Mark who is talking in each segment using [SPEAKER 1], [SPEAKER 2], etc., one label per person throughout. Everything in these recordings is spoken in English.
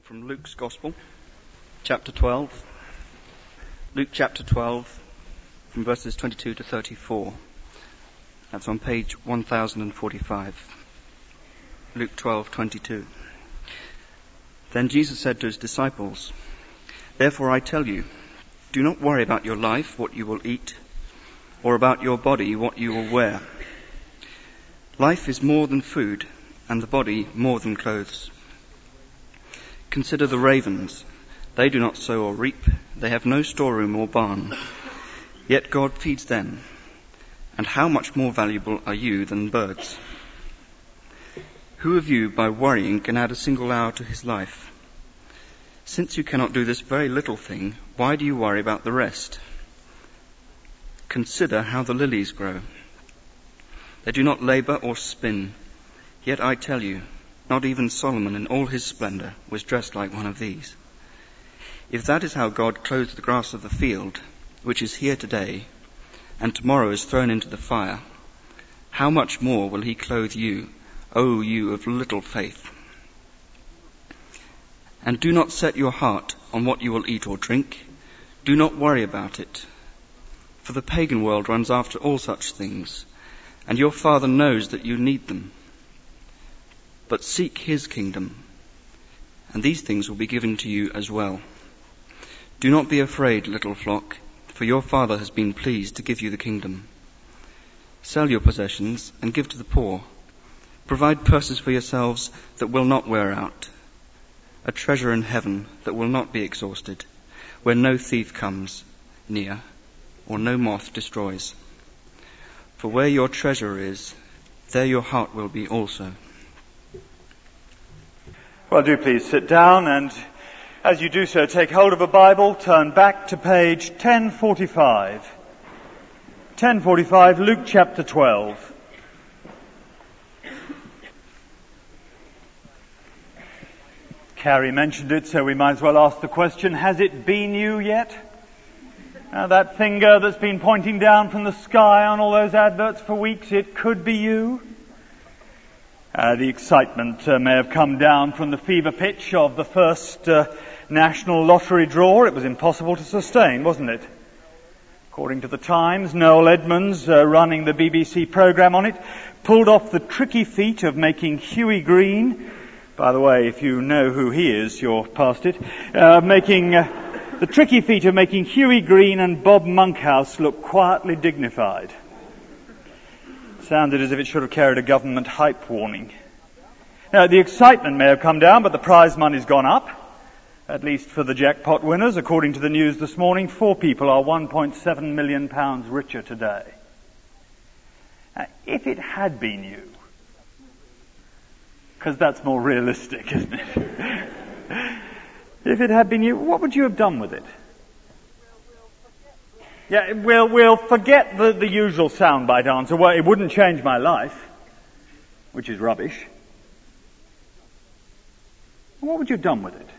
[SPEAKER 1] From Luke's Gospel, chapter 12. Luke chapter 12, from verses 22 to 34. That's on page 1045. Luke 12:22. Then Jesus said to his disciples, "Therefore I tell you, do not worry about your life, what you will eat, or about your body, what you will wear. Life is more than food, and the body more than clothes. Consider the ravens. They do not sow or reap. They have no storeroom or barn. Yet God feeds them. And how much more valuable are you than birds? Who of you, by worrying, can add a single hour to his life? Since you cannot do this very little thing, why do you worry about the rest? Consider how the lilies grow. They do not labor or spin. Yet I tell you, not even Solomon in all his splendor was dressed like one of these. If that is how God clothes the grass of the field, which is here today, and tomorrow is thrown into the fire, how much more will he clothe you, O you of little faith? And do not set your heart on what you will eat or drink. Do not worry about it. For the pagan world runs after all such things, and your Father knows that you need them. But seek his kingdom, and these things will be given to you as well. Do not be afraid, little flock, for your Father has been pleased to give you the kingdom. Sell your possessions and give to the poor. Provide purses for yourselves that will not wear out, a treasure in heaven that will not be exhausted, where no thief comes near or no moth destroys. For where your treasure is, there your heart will be also."
[SPEAKER 2] Well, do please sit down, and as you do so, take hold of a Bible, turn back to page 1045. 1045, Luke chapter 12. Carrie mentioned it, so we might as well ask the question, has it been you yet? That finger that's been pointing down from the sky on all those adverts for weeks, it could be you. The excitement may have come down from the fever pitch of the first national lottery draw. It was impossible to sustain, wasn't it? According to the Times, Noel Edmonds, running the BBC programme on it, pulled off the tricky feat of making Hughie Green, by the way, if you know who he is, you're past it, the tricky feat of making Hughie Green and Bob Monkhouse look quietly dignified. Sounded as if it should have carried a government hype warning. Now, the excitement may have come down, but the prize money's gone up, at least for the jackpot winners. According to the news this morning, 4 people are £1.7 million richer today. Now, if it had been you, because that's more realistic, isn't it? If it had been you, what would you have done with it? Yeah, we'll forget the usual soundbite answer. Well, it wouldn't change my life, which is rubbish. What would you have done with it?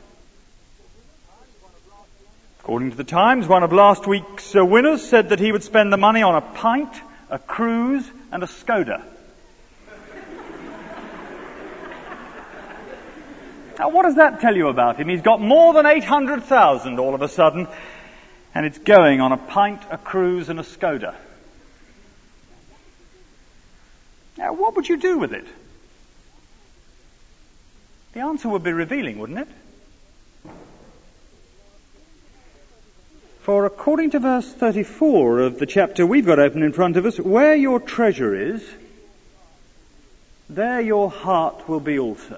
[SPEAKER 2] According to the Times, one of last week's winners said that he would spend the money on a pint, a cruise, and a Skoda. Now, what does that tell you about him? He's got more than 800,000 all of a sudden, and it's going on a pint, a cruise, and a Skoda. Now, what would you do with it? The answer would be revealing, wouldn't it? For according to verse 34 of the chapter we've got open in front of us, where your treasure is, there your heart will be also.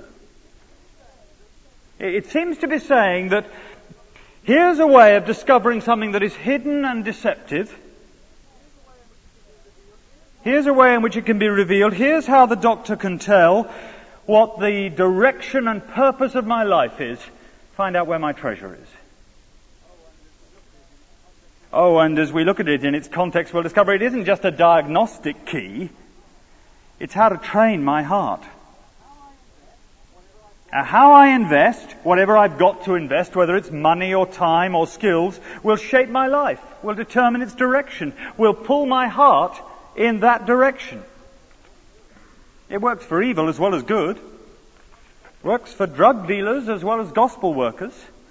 [SPEAKER 2] It seems to be saying that here's a way of discovering something that is hidden and deceptive. Here's a way in which it can be revealed. Here's how the doctor can tell what the direction and purpose of my life is. Find out where my treasure is. Oh, and as we look at it in its context, we'll discover it isn't just a diagnostic key. It's how to train my heart. How I invest, whatever I've got to invest, whether it's money or time or skills, will shape my life, will determine its direction, will pull my heart in that direction. It works for evil as well as good. Works for drug dealers as well as gospel workers.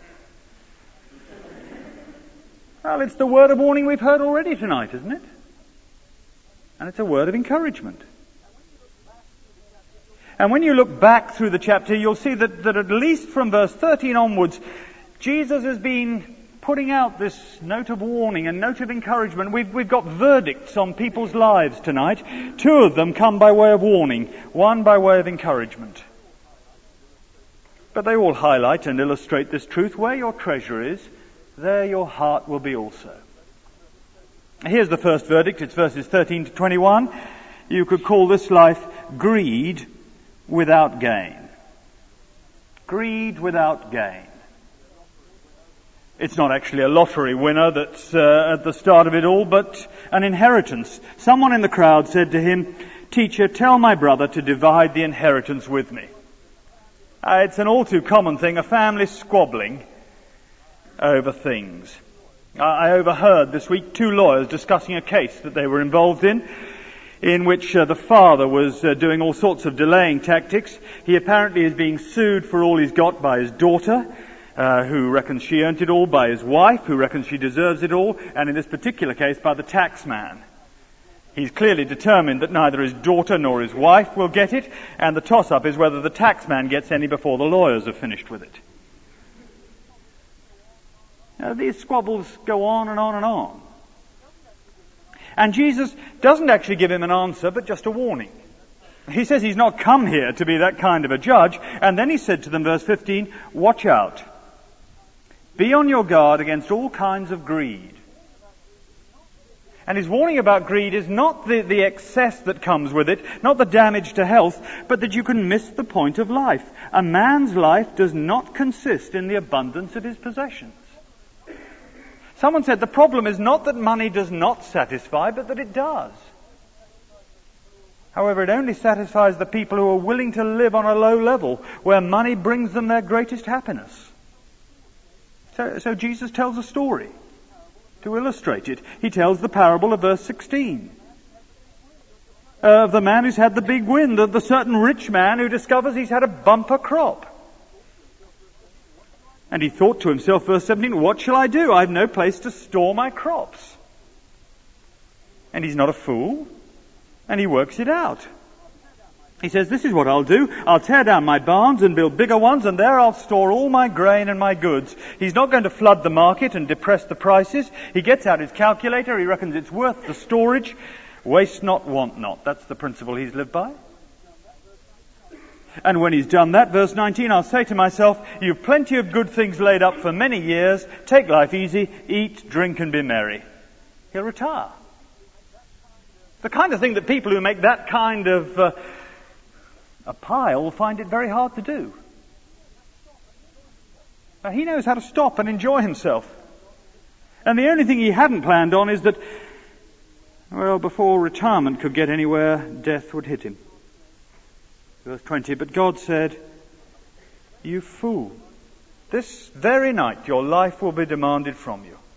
[SPEAKER 2] Well, it's the word of warning we've heard already tonight, isn't it? And it's a word of encouragement. And when you look back through the chapter, you'll see that at least from verse 13 onwards, Jesus has been putting out this note of warning and note of encouragement. We've got verdicts on people's lives tonight. 2 of them come by way of warning, 1 by way of encouragement. But they all highlight and illustrate this truth. Where your treasure is, there your heart will be also. Here's the first verdict. It's verses 13 to 21. You could call this life greed without gain. Greed without gain. It's not actually a lottery winner that's at the start of it all, but an inheritance. Someone in the crowd said to him, "Teacher, tell my brother to divide the inheritance with me." It's an all too common thing, a family squabbling over things. I overheard this week 2 lawyers discussing a case that they were involved in which the father was doing all sorts of delaying tactics. He apparently is being sued for all he's got by his daughter, who reckons she earned it all, by his wife, who reckons she deserves it all, and in this particular case by the tax man. He's clearly determined that neither his daughter nor his wife will get it, and the toss-up is whether the tax man gets any before the lawyers have finished with it. Now, these squabbles go on and on and on. And Jesus doesn't actually give him an answer, but just a warning. He says he's not come here to be that kind of a judge. And then he said to them, verse 15, "Watch out. Be on your guard against all kinds of greed." And his warning about greed is not the excess that comes with it, not the damage to health, but that you can miss the point of life. A man's life does not consist in the abundance of his possessions. Someone said the problem is not that money does not satisfy, but that it does. However, it only satisfies the people who are willing to live on a low level, where money brings them their greatest happiness. So Jesus tells a story to illustrate it. He tells the parable of verse 16. Of the man who's had the big win, the certain rich man who discovers he's had a bumper crop. And he thought to himself, verse 17, "What shall I do? I have no place to store my crops." And he's not a fool, and he works it out. He says, "This is what I'll do. I'll tear down my barns and build bigger ones, and there I'll store all my grain and my goods." He's not going to flood the market and depress the prices. He gets out his calculator. He reckons it's worth the storage. Waste not, want not. That's the principle he's lived by. And when he's done that, verse 19, "I'll say to myself, you've plenty of good things laid up for many years. Take life easy, eat, drink, and be merry." He'll retire. The kind of thing that people who make that kind of a pile find it very hard to do. Now, he knows how to stop and enjoy himself. And the only thing he hadn't planned on is that, well, before retirement could get anywhere, death would hit him. Verse 20, "But God said, 'You fool, this very night your life will be demanded from you.'"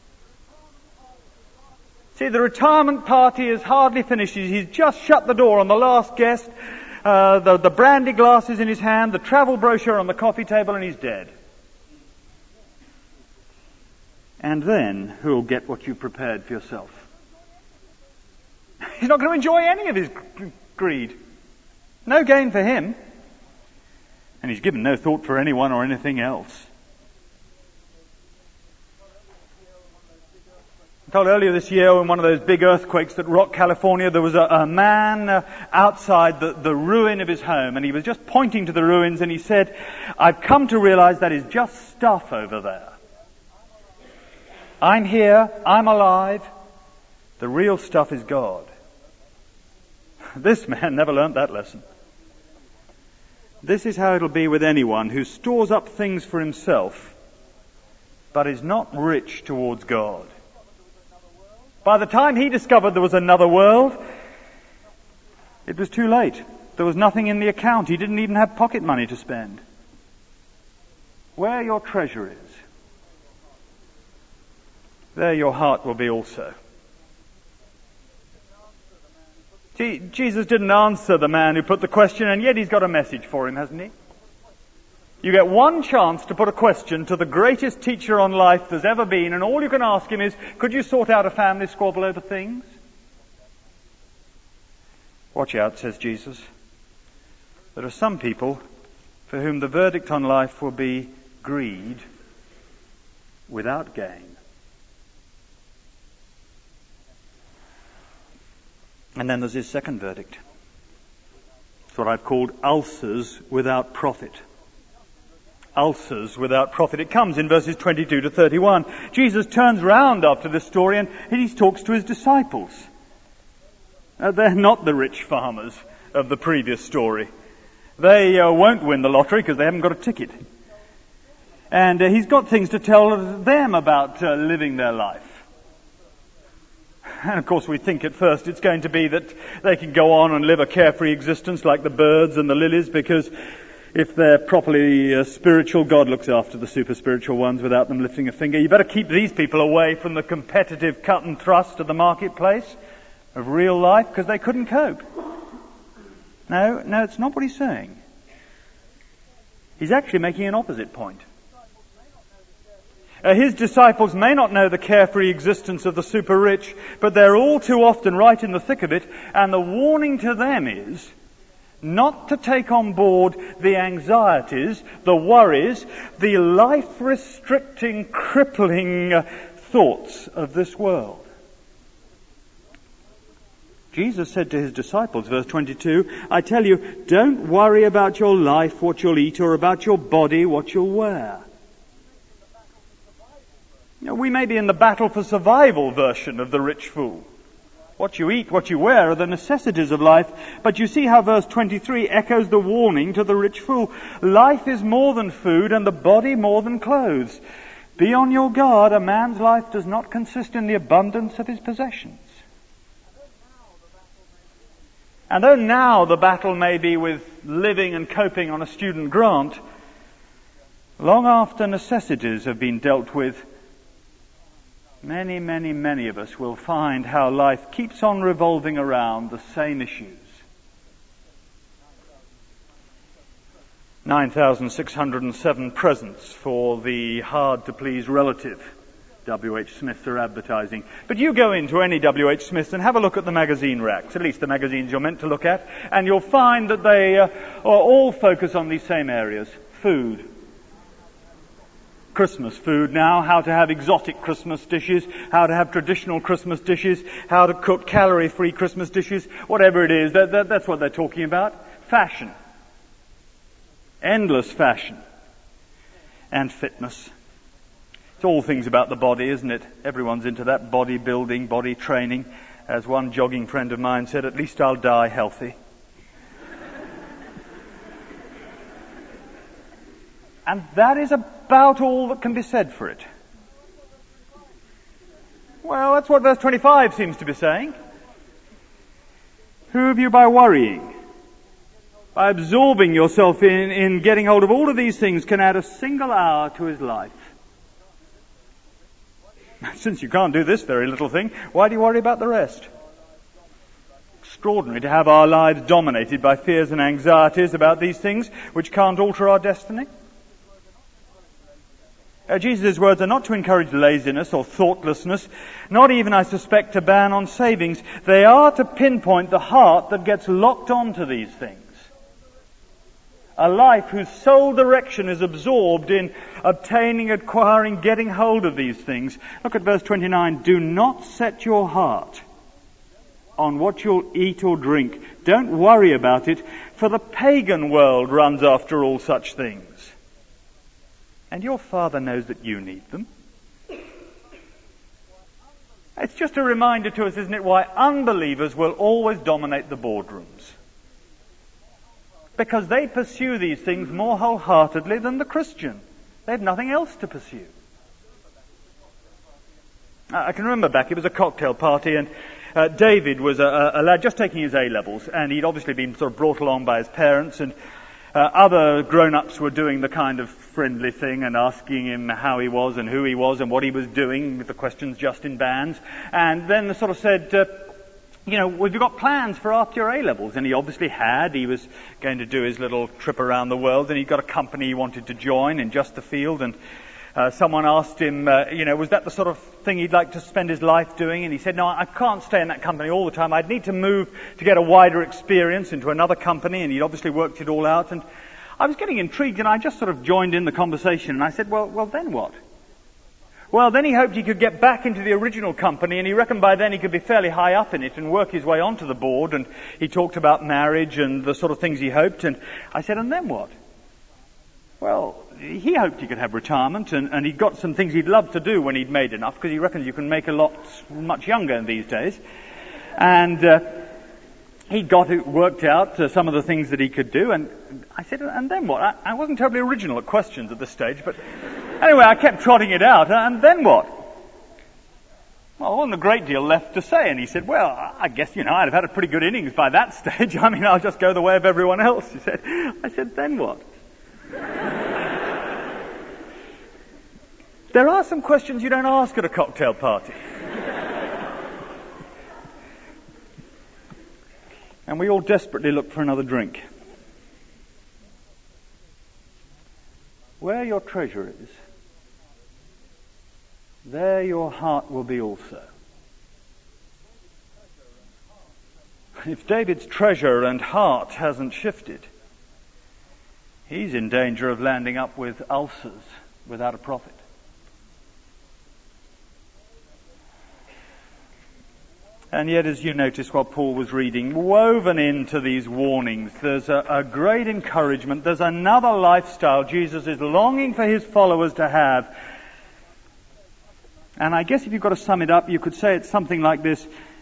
[SPEAKER 2] See, the retirement party is hardly finished. He's just shut the door on the last guest, the brandy glasses in his hand, the travel brochure on the coffee table, and he's dead. And then, who'll get what you prepared for yourself? He's not going to enjoy any of his greed. No gain for him. And he's given no thought for anyone or anything else. I told earlier this year in one of those big earthquakes that rocked California, there was a man outside the ruin of his home, and he was just pointing to the ruins, and he said, "I've come to realize that is just stuff over there. I'm here, I'm alive. The real stuff is God." This man never learnt that lesson. This is how it'll be with anyone who stores up things for himself, but is not rich towards God. By the time he discovered there was another world, it was too late. There was nothing in the account. He didn't even have pocket money to spend. Where your treasure is, there your heart will be also. See, Jesus didn't answer the man who put the question, and yet he's got a message for him, hasn't he? You get one chance to put a question to the greatest teacher on life there's ever been, and all you can ask him is, could you sort out a family squabble over things? Watch out, says Jesus. There are some people for whom the verdict on life will be greed without gain. And then there's his second verdict. It's what I've called ulcers without profit. Ulcers without profit. It comes in verses 22 to 31. Jesus turns round after this story and he talks to his disciples. They're not the rich farmers of the previous story. They won't win the lottery because they haven't got a ticket. And he's got things to tell them about living their life. And of course we think at first it's going to be that they can go on and live a carefree existence like the birds and the lilies, because if they're properly spiritual, God looks after the super spiritual ones without them lifting a finger. You better keep these people away from the competitive cut and thrust of the marketplace of real life, because they couldn't cope. No, it's not what he's saying. He's actually making an opposite point. His disciples may not know the carefree existence of the super rich, but they're all too often right in the thick of it, and the warning to them is not to take on board the anxieties, the worries, the life-restricting, crippling thoughts of this world. Jesus said to his disciples, verse 22, I tell you, don't worry about your life, what you'll eat, or about your body, what you'll wear. We may be in the battle for survival version of the rich fool. What you eat, what you wear are the necessities of life. But you see how verse 23 echoes the warning to the rich fool. Life is more than food and the body more than clothes. Be on your guard. A man's life does not consist in the abundance of his possessions. And though now the battle may be with living and coping on a student grant, long after necessities have been dealt with, many of us will find how life keeps on revolving around the same issues. 9,607 presents for the hard-to-please relative, W.H. Smiths are advertising. But you go into any W.H. Smiths and have a look at the magazine racks, at least the magazines you're meant to look at, and you'll find that they all focus on these same areas. Food. Christmas food now, how to have exotic Christmas dishes, how to have traditional Christmas dishes, how to cook calorie-free Christmas dishes, whatever it is, that's what they're talking about. Fashion. Endless fashion. And fitness. It's all things about the body, isn't it? Everyone's into that body building, body training. As one jogging friend of mine said, at least I'll die healthy. And that is about all that can be said for it. Well, that's what verse 25 seems to be saying. Who of you by worrying, by absorbing yourself in getting hold of all of these things, can add a single hour to his life? Since you can't do this very little thing, why do you worry about the rest? Extraordinary to have our lives dominated by fears and anxieties about these things which can't alter our destiny. Jesus' words are not to encourage laziness or thoughtlessness, not even, I suspect, to ban on savings. They are to pinpoint the heart that gets locked onto these things. A life whose sole direction is absorbed in obtaining, acquiring, getting hold of these things. Look at verse 29. Do not set your heart on what you'll eat or drink. Don't worry about it, for the pagan world runs after all such things. And your Father knows that you need them. It's just a reminder to us, isn't it, why unbelievers will always dominate the boardrooms. Because they pursue these things more wholeheartedly than the Christian. They have nothing else to pursue. I can remember back, it was a cocktail party, and David was a lad just taking his A-levels, and he'd obviously been sort of brought along by his parents, and other grown-ups were doing the kind of friendly thing and asking him how he was and who he was and what he was doing, with the questions just in bands. And then they sort of said, have you got plans for after your A-levels? And he obviously had. He was going to do his little trip around the world, and he'd got a company he wanted to join in Chesterfield, and someone asked him, was that the sort of thing he'd like to spend his life doing? And he said, no, I can't stay in that company all the time. I'd need to move to get a wider experience into another company, and he'd obviously worked it all out. And I was getting intrigued, and I just sort of joined in the conversation, and I said, well, then what? Well, then he hoped he could get back into the original company, and he reckoned by then he could be fairly high up in it and work his way onto the board, and he talked about marriage and the sort of things he hoped, and I said, and then what? Well, he hoped he could have retirement, and he'd got some things he'd love to do when he'd made enough, because he reckons you can make a lot much younger these days. And he'd got it worked out, some of the things that he could do, and I said, and then what? I wasn't terribly original at questions at this stage, but anyway, I kept trotting it out, and then what? Well, there wasn't a great deal left to say, and he said, well, I guess, I'd have had a pretty good innings by that stage. I'll just go the way of everyone else, he said. I said, then what? There are some questions you don't ask at a cocktail party. And we all desperately look for another drink. Where your treasure is, there your heart will be also. If David's treasure and heart hasn't shifted, he's in danger of landing up with ulcers without a profit. And yet, as you notice what Paul was reading, woven into these warnings, there's a great encouragement. There's another lifestyle Jesus is longing for his followers to have. And I guess if you've got to sum it up, you could say it's something like this.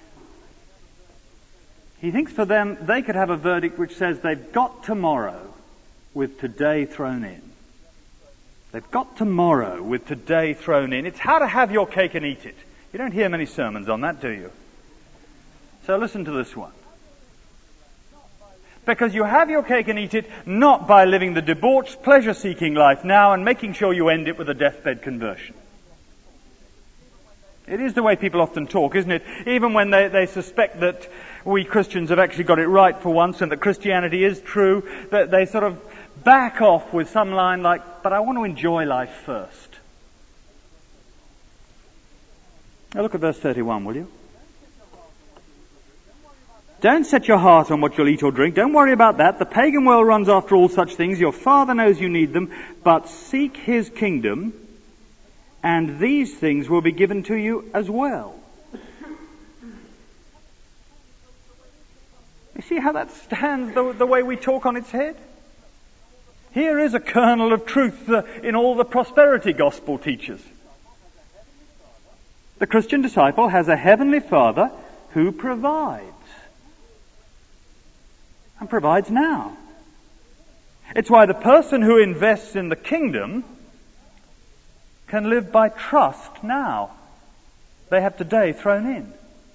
[SPEAKER 2] He thinks for them, they could have a verdict which says they've got tomorrow with today thrown in. They've got tomorrow with today thrown in. It's how to have your cake and eat it. You don't hear many sermons on that, do you? So listen to this one. Because you have your cake and eat it not by living the debauched, pleasure-seeking life now and making sure you end it with a deathbed conversion. It is the way people often talk, isn't it? Even when they suspect that we Christians have actually got it right for once and that Christianity is true, that they sort of back off with some line like, but I want to enjoy life first. Now look at verse 31, will you? Don't set your heart on what you'll eat or drink. Don't worry about that. The pagan world runs after all such things. Your Father knows you need them. But seek his kingdom, and these things will be given to you as well. You see how that stands the way we talk on its head? Here is a kernel of truth in all the prosperity gospel teachers. The Christian disciple has a heavenly Father who provides. And provides now. It's why the person who invests in the kingdom can live by trust now. They have today thrown in.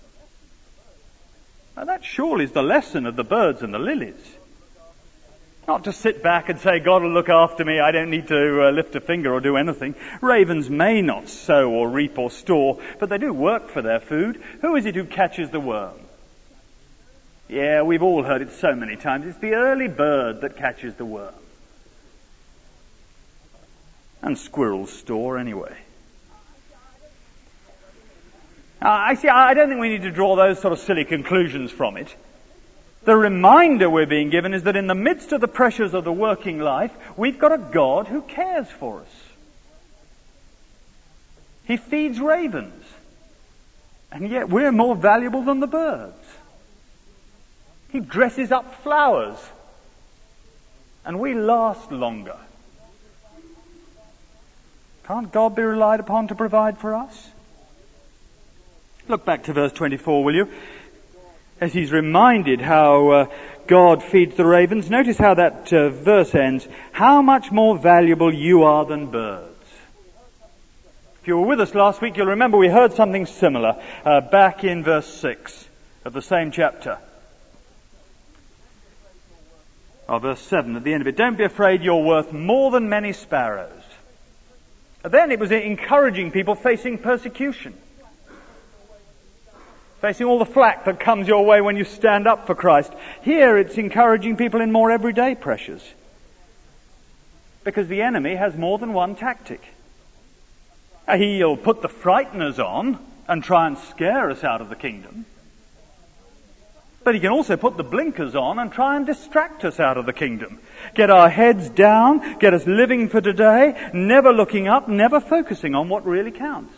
[SPEAKER 2] Now that surely is the lesson of the birds and the lilies. Not to sit back and say, God will look after me, I don't need to lift a finger or do anything. Ravens may not sow or reap or store, but they do work for their food. Who is it who catches the worm? Yeah, we've all heard it so many times. It's the early bird that catches the worm. And squirrels store anyway. I don't think we need to draw those sort of silly conclusions from it. The reminder we're being given is that in the midst of the pressures of the working life, we've got a God who cares for us. He feeds ravens. And yet we're more valuable than the birds. He dresses up flowers. And we last longer. Can't God be relied upon to provide for us? Look back to verse 24, will you? As he's reminded how God feeds the ravens, notice how that verse ends. How much more valuable you are than birds. If you were with us last week, you'll remember we heard something similar back in verse 6 of the same chapter. Or verse 7 at the end of it. Don't be afraid, you're worth more than many sparrows. Then it was encouraging people facing persecution. facing all the flack that comes your way when you stand up for Christ. Here it's encouraging people in more everyday pressures. Because the enemy has more than one tactic. He'll put the frighteners on and try and scare us out of the kingdom. But he can also put the blinkers on and try and distract us out of the kingdom. Get our heads down, get us living for today, never looking up, never focusing on what really counts.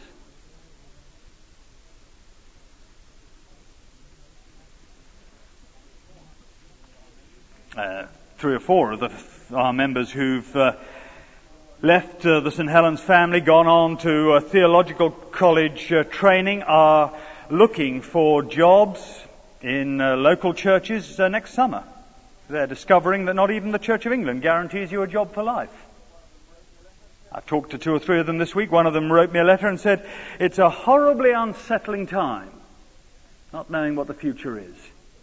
[SPEAKER 2] Three or four of our members who've left the St. Helens family, gone on to theological college training, are looking for jobs in local churches next summer. They're discovering that not even the Church of England guarantees you a job for life. I talked to two or three of them this week. One of them wrote me a letter and said, it's a horribly unsettling time, not knowing what the future is.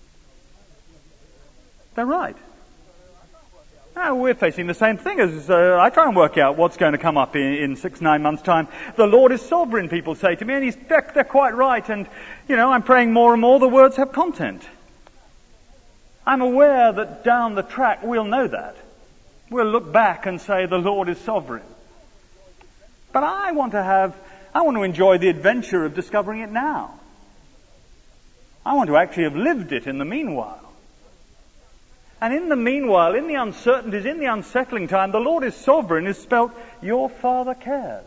[SPEAKER 2] They're right. Now, we're facing the same thing as I try and work out what's going to come up in 6-9 months' time. The Lord is sovereign, people say to me, and they're quite right. And, I'm praying more and more the words have content. I'm aware that down the track we'll know that. We'll look back and say the Lord is sovereign. But I want to enjoy the adventure of discovering it now. I want to actually have lived it in the meanwhile. And in the meanwhile, in the uncertainties, in the unsettling time, the Lord is sovereign is spelt, your Father cares.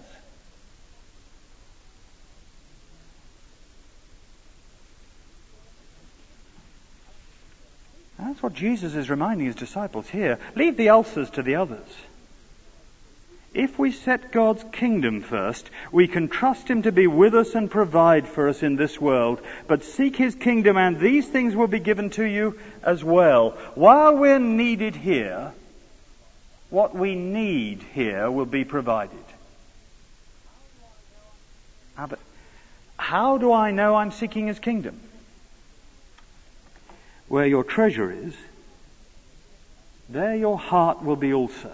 [SPEAKER 2] And that's what Jesus is reminding his disciples here. Leave the ulcers to the others. If we set God's kingdom first, we can trust him to be with us and provide for us in this world. But seek his kingdom and these things will be given to you as well. While we're needed here, what we need here will be provided. But how do I know I'm seeking his kingdom? Where your treasure is, there your heart will be also.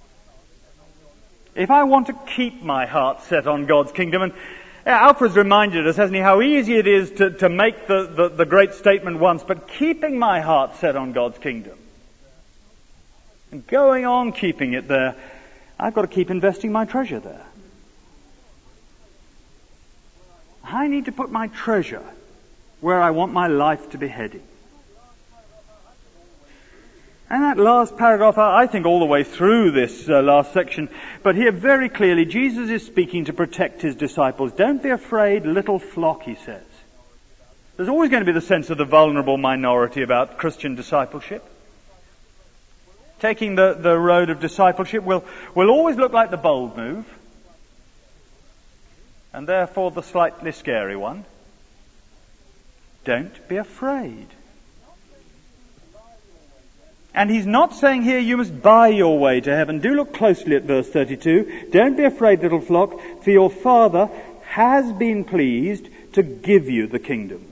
[SPEAKER 2] If I want to keep my heart set on God's kingdom, and Alfred's reminded us, hasn't he, how easy it is to make the great statement once, but keeping my heart set on God's kingdom, and going on keeping it there, I've got to keep investing my treasure there. I need to put my treasure where I want my life to be heading. And that last paragraph, I think all the way through this last section, but here very clearly Jesus is speaking to protect his disciples. Don't be afraid, little flock, he says. There's always going to be the sense of the vulnerable minority about Christian discipleship. Taking the road of discipleship will always look like the bold move, and therefore the slightly scary one. Don't be afraid. And he's not saying here you must buy your way to heaven. Do look closely at verse 32. Don't be afraid, little flock, for your Father has been pleased to give you the kingdom.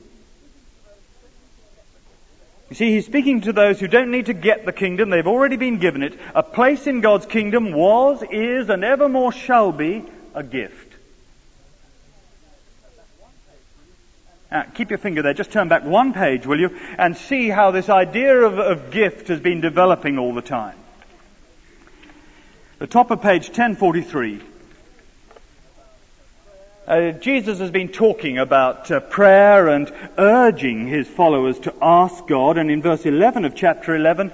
[SPEAKER 2] You see, he's speaking to those who don't need to get the kingdom. They've already been given it. A place in God's kingdom was, is, and evermore shall be a gift. Keep your finger there. Just turn back one page, will you, and see how this idea of gift has been developing all the time. The top of page 1043. Jesus has been talking about prayer and urging his followers to ask God, and in verse 11 of chapter 11,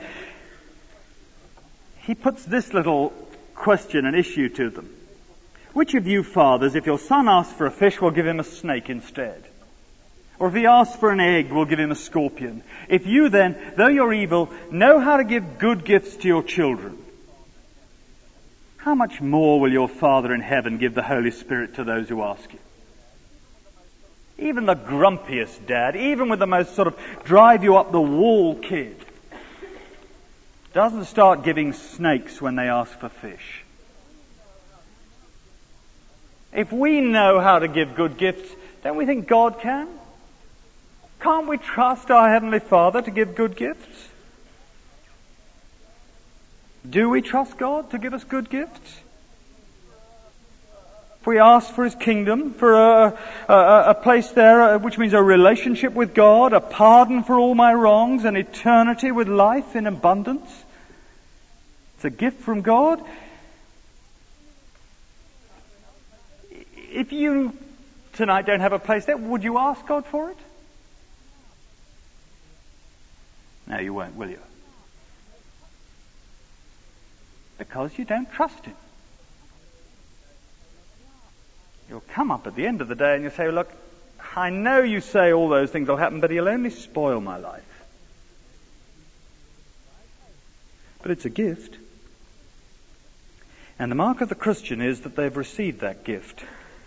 [SPEAKER 2] he puts this little question and issue to them. Which of you fathers, if your son asks for a fish, will give him a snake instead? Or if he asks for an egg, will give him a scorpion? If you then, though you're evil, know how to give good gifts to your children, how much more will your Father in heaven give the Holy Spirit to those who ask you? Even the grumpiest dad, even with the most sort of drive you up the wall kid, doesn't start giving snakes when they ask for fish. If we know how to give good gifts, don't we think God can? Can't we trust our Heavenly Father to give good gifts? Do we trust God to give us good gifts? if we ask for His kingdom, for a place there, which means a relationship with God, a pardon for all my wrongs, an eternity with life in abundance, it's a gift from God. If you tonight don't have a place there, would you ask God for it? No, you won't, will you? Because you don't trust Him. You'll come up at the end of the day and you'll say, look, I know you say all those things will happen, but He'll only spoil my life. But it's a gift. And the mark of the Christian is that they've received that gift.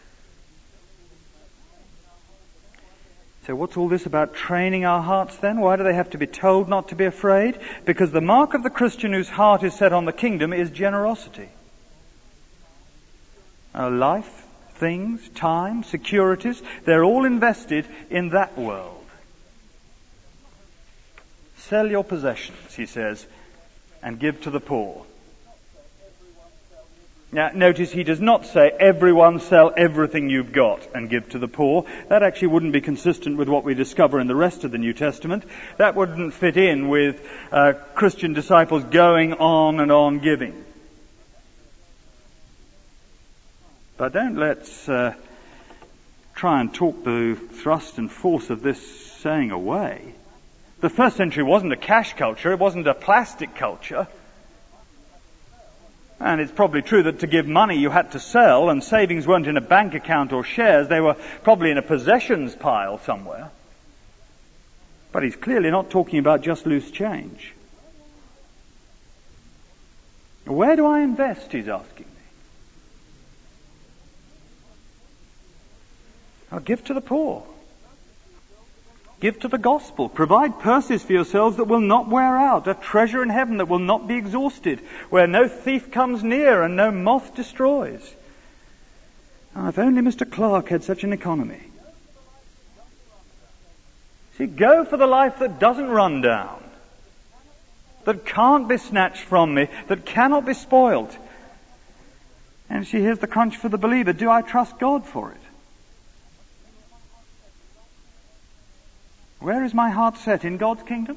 [SPEAKER 2] So what's all this about training our hearts then? Why do they have to be told not to be afraid? Because the mark of the Christian whose heart is set on the kingdom is generosity. Our life, things, time, securities, they're all invested in that world. Sell your possessions, he says, and give to the poor. Now, notice he does not say, everyone sell everything you've got and give to the poor. That actually wouldn't be consistent with what we discover in the rest of the New Testament. That wouldn't fit in with Christian disciples going on and on giving. But don't let's try and talk the thrust and force of this saying away. The first century wasn't a cash culture, it wasn't a plastic culture. And it's probably true that to give money you had to sell, and savings weren't in a bank account or shares, they were probably in a possessions pile somewhere. But he's clearly not talking about just loose change. Where do I invest, he's asking me. I'll give to the poor. Give to the gospel. Provide purses for yourselves that will not wear out, a treasure in heaven that will not be exhausted, where no thief comes near and no moth destroys. Oh, if only Mr. Clark had such an economy. See, go for the life that doesn't run down, that can't be snatched from me, that cannot be spoiled. And see, here's the crunch for the believer. Do I trust God for it? Where is my heart set? In God's kingdom?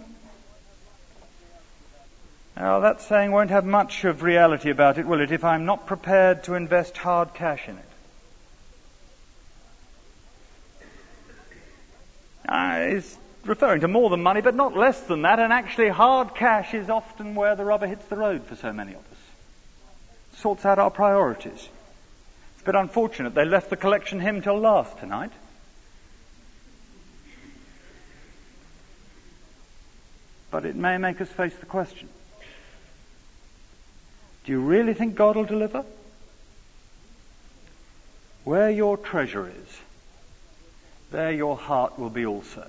[SPEAKER 2] Now, that saying won't have much of reality about it, will it, if I'm not prepared to invest hard cash in it? It's referring to more than money, but not less than that, and actually hard cash is often where the rubber hits the road for so many of us. It sorts out our priorities. It's a bit unfortunate they left the collection hymn till last tonight. But it may make us face the question. Do you really think God will deliver? Where your treasure is, there your heart will be also.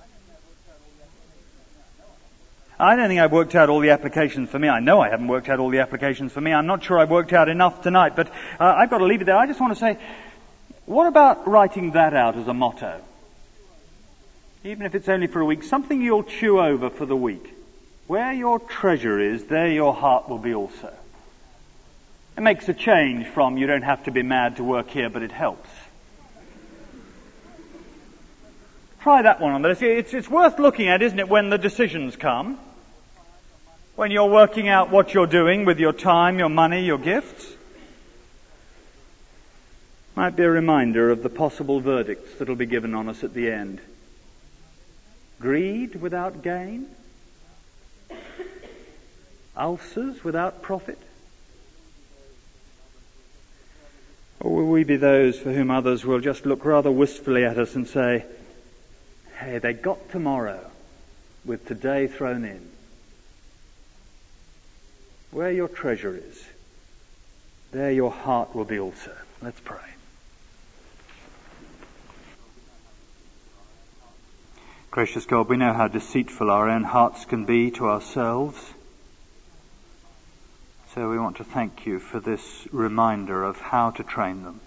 [SPEAKER 2] I don't think I've worked out all the applications for me. I know I haven't worked out all the applications for me. I'm not sure I've worked out enough tonight, but I've got to leave it there. I just want to say, what about writing that out as a motto? Even if it's only for a week, something you'll chew over for the week. Where your treasure is, there your heart will be also. It makes a change from you don't have to be mad to work here, but it helps. Try that one on the list. It's worth looking at, isn't it, when the decisions come? When you're working out what you're doing with your time, your money, your gifts. Might be a reminder of the possible verdicts that'll be given on us at the end. Greed without gain? Ulcers without profit? Or will we be those for whom others will just look rather wistfully at us and say, hey, they got tomorrow with today thrown in? Where your treasure is, there your heart will be also. Let's pray. Gracious God, we know how deceitful our own hearts can be to ourselves. So we want to thank you for this reminder of how to train them.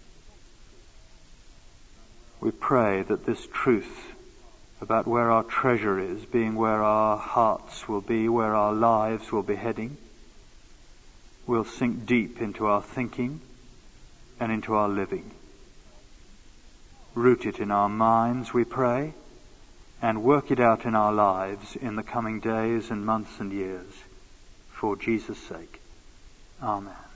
[SPEAKER 2] We pray that this truth about where our treasure is, being where our hearts will be, where our lives will be heading, will sink deep into our thinking,
[SPEAKER 3] and into our living. Root it in our minds, we pray, and work it out in our lives in the coming days and months and years. For Jesus' sake. Amen.